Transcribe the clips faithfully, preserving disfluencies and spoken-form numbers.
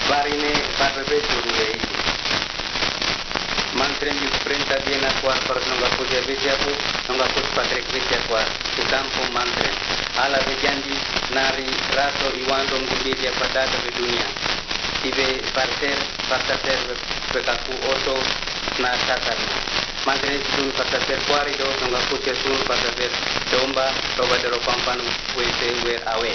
Barine barbe surue itu. Mantren di perintah dia nak kuar per nongga puja beja tu nongga pus patrek beja kuar tu kampung mantren. Ala bejanji nari rato iwan dom gumbi dia pada ke dunia. Tibe parter parter bekaku oto na satarna. Mantren sun parter kuari do nongga puja sun parter domba roba dero pampan wete wer awe.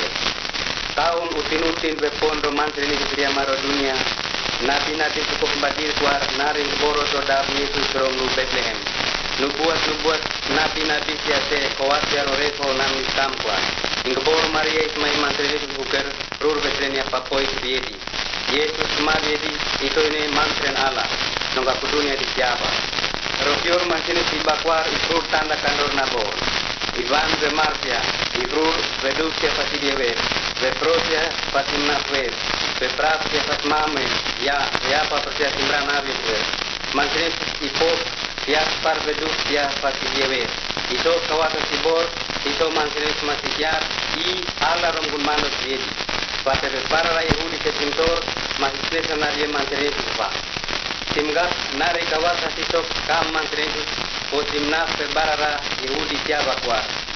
Tahun utin-utin bepondo mantren itu dia maro dunia. Nabi-nabi cukup membadir kuar nari boro to dar Yesus rom nu Bethlehem. Nubuat-nubuat nabi-nabi siate koas ya rorefo nami kampuan. Ingbor Maria ismai mantren itu buker rur Bethlehem papoi biedi. Yesus mabiedi itu ini mantren Allah. Nongga kudunia di Jawa. Rokior mantren si bakwar isur tanda kandor nabor. Ivan be Marcia, Ibrur Vedusia Fasidieve, Veprosia Fasimnafver, Veprasia Fatmame, Ya, Yapa Persia Simran Aviver, Mantrenis Ipos, Sias Par Vedusia Fasidieve, Iso Kawata Sibor, Iso Mantrenis Masikiar, I Ala Romgun Manos Viedi, Pate Para Yehudi Setintor, Masisnesa Narie Mantrenis Upa. Timgak Nare Kawata Sitok Kam Mantrenis Posimnaf Barara Yehudi Tiaba Kuar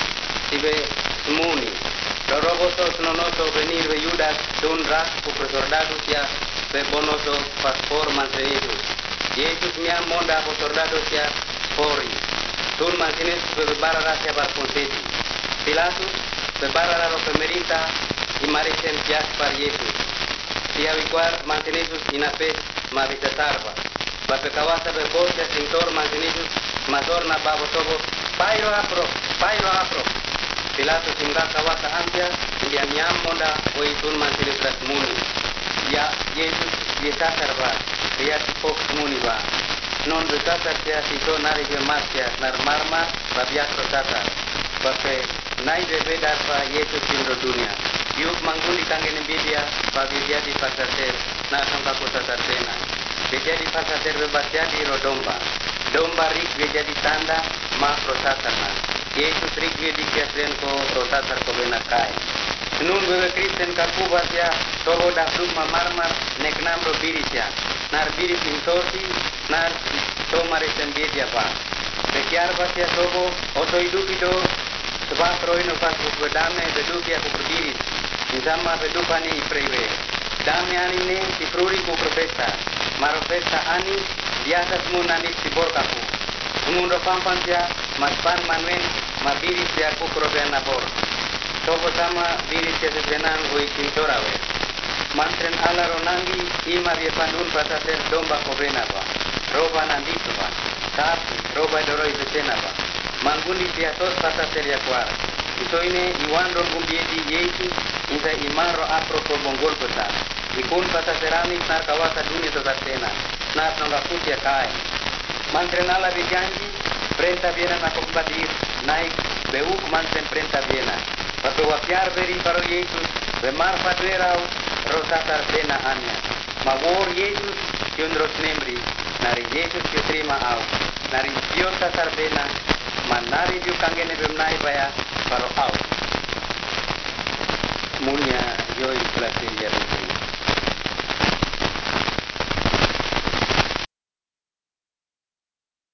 Tibe Smuni Roroboso Snonoso Venir Ve Yudas Dun Rak Kupresordados Ya Ve Bonoso Paspor Mantreitus Yesus Miam Monda Posordados Ya Spori Dun Mantines Ve Barara Ya Barponseti Pilatus Ve Barara Ro Pemerita Y Marisen Pias Par Yesus Tia Vikuar Mantinesus Inapes Mavita Sarva Bape Kawasa Ve Bosia Sintor Mantinesus Mazor na babo tobo pairo apro pairo apro Pilato simga kawasa ampia dia miam monda oi tun mantile tras muni ya Yesus yesasar ba ya tipok muni ba non besasar sia sito nari be masya nar marma babia prosata bape nai be bedar ba Yesus tindo dunia yuk manggundi kangene bidia babi dia di pasater na tongka kota tena beja di pasater bebas jadi rodomba domba rik dia jadi tanda ma prosatarna Yesus rik dia dikiasren ko prosatar ko benakai nun bebe Kristen kakubas ya tobo dah duk marmar nek namro biris ya nar biris intosi nar tomare sembie dia pa bekiar bas ya tobo oto idupido sebab roino pas bedame bedupi aku berbiris insama bedupani ipreve dame anine tifruri ku profesa maro festa ani di atas munanis tibor kaku. Mundo pampan sia maspan manwen mabiris sia ku proben nabor. Tobo sama biris sia sesenan oi kintorawe. Mantren ala ronangi ima vie pandun pasater domba kobrena ba. Roba nanditu ba. Tapi roba doroi betena ba. Mangundi sia tos pasater ya kuar. Iso ini iwan ron gumbiedi Yesus insa imaro apro ko bonggol peta. Ikun pasaterani nar kawasa dunia totatena. Nar nongga kutia kai. Mantren ala berjanji, perintah biena na kombadir, naik beuk mantren perintah biena. Pape wapiar beri paro Yesus, bemar padwerau, rosatar bena anya. Mawor Yesus, yundros nemri, nari Yesus yo terima au. Nari bio sasar bena, manari bio kangene bemnai baya, paro au. Munya yoi pelati ya